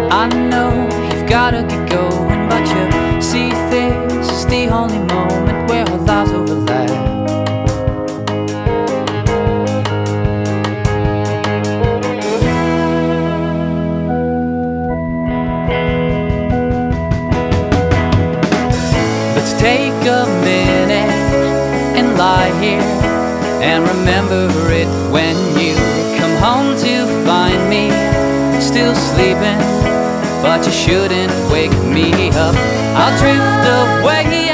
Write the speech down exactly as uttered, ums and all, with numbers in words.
I know you've gotta get going, but you see this is the only moment where our lives overlap. Let's take a minute and lie here and remember it when you come home to find me still sleeping, but you shouldn't wake me up. I'll drift away